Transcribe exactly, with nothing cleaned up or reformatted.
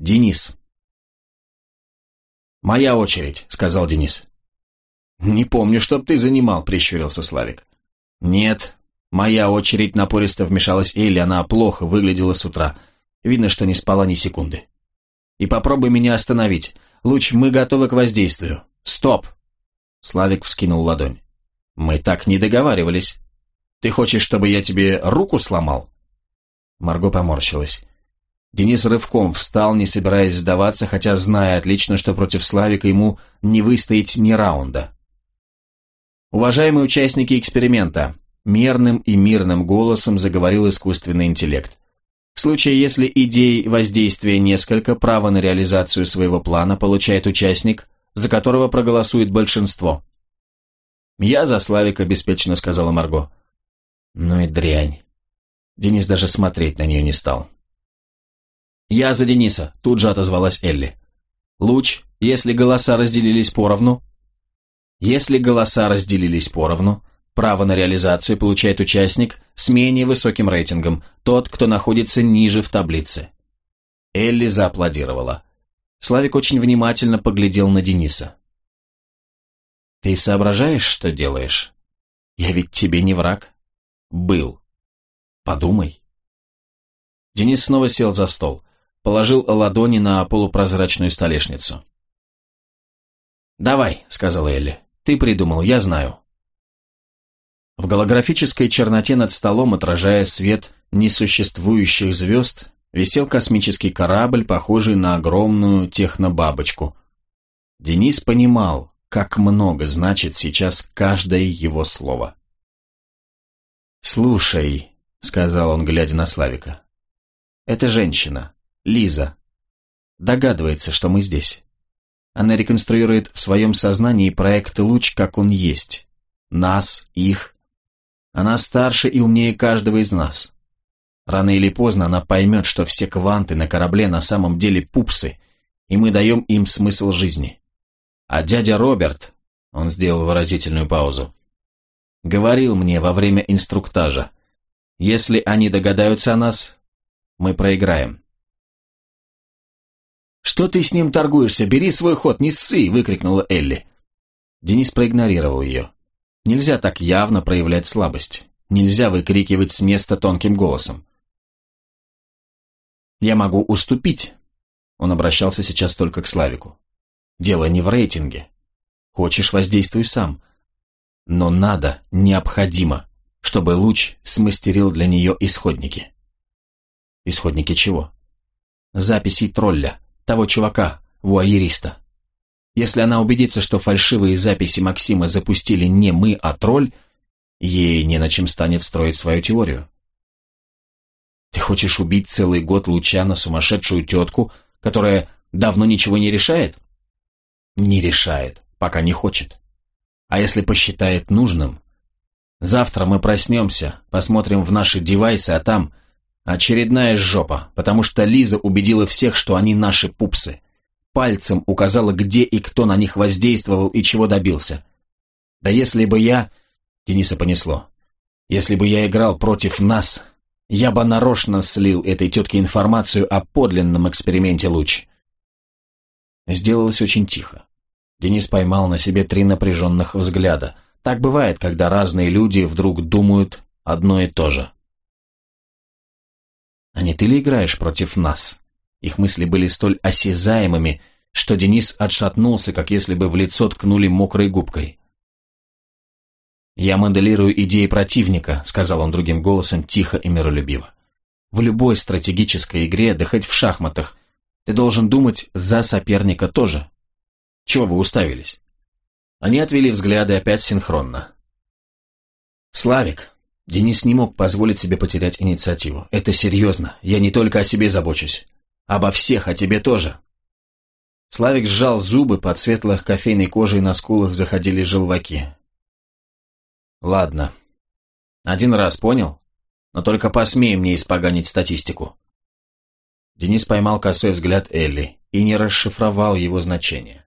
Денис. «Моя очередь», — сказал Денис. «Не помню, чтоб ты занимал», — прищурился Славик. «Нет, моя очередь», — напористо вмешалась Элли, она плохо выглядела с утра. Видно, что не спала ни секунды. «И попробуй меня остановить. Луч, мы готовы к воздействию. Стоп!» Славик вскинул ладонь. «Мы так не договаривались. Ты хочешь, чтобы я тебе руку сломал?» Марго поморщилась. Денис рывком встал, не собираясь сдаваться, хотя зная отлично, что против Славика ему не выстоять ни раунда. «Уважаемые участники эксперимента», — мерным и мирным голосом заговорил искусственный интеллект. «В случае, если идей воздействия несколько, право на реализацию своего плана получает участник, за которого проголосует большинство». «Я за Славика», — беспечно сказала Марго. «Ну и дрянь». Денис даже смотреть на нее не стал. «Я за Дениса», — тут же отозвалась Элли. «Луч, если голоса разделились поровну...» «Если голоса разделились поровну, право на реализацию получает участник с менее высоким рейтингом, тот, кто находится ниже в таблице». Элли зааплодировала. Славик очень внимательно поглядел на Дениса. «Ты соображаешь, что делаешь? Я ведь тебе не враг. Был. Подумай». Денис снова сел за стол. Положил ладони на полупрозрачную столешницу. «Давай», — сказала Элли. «Ты придумал, я знаю». В голографической черноте над столом, отражая свет несуществующих звезд, висел космический корабль, похожий на огромную технобабочку. Денис понимал, как много значит сейчас каждое его слово. «Слушай», — сказал он, глядя на Славика, — «это женщина. Лиза догадывается, что мы здесь. Она реконструирует в своем сознании проект «Луч», как он есть. Нас, их. Она старше и умнее каждого из нас. Рано или поздно она поймет, что все кванты на корабле на самом деле пупсы, и мы даем им смысл жизни. А дядя Роберт, он сделал выразительную паузу, говорил мне во время инструктажа, если они догадаются о нас, мы проиграем. «Что ты с ним торгуешься? Бери свой ход, не ссы!» — выкрикнула Элли. Денис проигнорировал ее. Нельзя так явно проявлять слабость. Нельзя выкрикивать с места тонким голосом. «Я могу уступить». Он обращался сейчас только к Славику. «Дело не в рейтинге. Хочешь, воздействуй сам. Но надо, необходимо, чтобы Луч смастерил для нее исходники». «Исходники чего?» «Записей тролля. Того чувака, вуайериста. Если она убедится, что фальшивые записи Максима запустили не мы, а тролль, ей не на чем станет строить свою теорию». «Ты хочешь убить целый год Луча на сумасшедшую тетку, которая давно ничего не решает?» «Не решает, пока не хочет. А если посчитает нужным? Завтра мы проснемся, посмотрим в наши девайсы, а там... очередная жопа, потому что Лиза убедила всех, что они наши пупсы. Пальцем указала, где и кто на них воздействовал и чего добился. Да если бы я... Дениса понесло. Если бы я играл против нас, я бы нарочно слил этой тетке информацию о подлинном эксперименте Луч. Сделалось очень тихо. Денис поймал на себе три напряженных взгляда. Так бывает, когда разные люди вдруг думают одно и то же. «А не ты ли играешь против нас?» Их мысли были столь осязаемыми, что Денис отшатнулся, как если бы в лицо ткнули мокрой губкой. «Я моделирую идеи противника», — сказал он другим голосом, тихо и миролюбиво. «В любой стратегической игре, да хоть в шахматах, ты должен думать за соперника тоже. Чего вы уставились?» Они отвели взгляды опять синхронно. «Славик», Денис не мог позволить себе потерять инициативу. «Это серьезно. Я не только о себе забочусь. Обо всех, о тебе тоже». Славик сжал зубы, под светлой кофейной кожей на скулах заходили желваки. «Ладно. Один раз понял? Но только посмей мне испоганить статистику». Денис поймал косой взгляд Элли и не расшифровал его значение.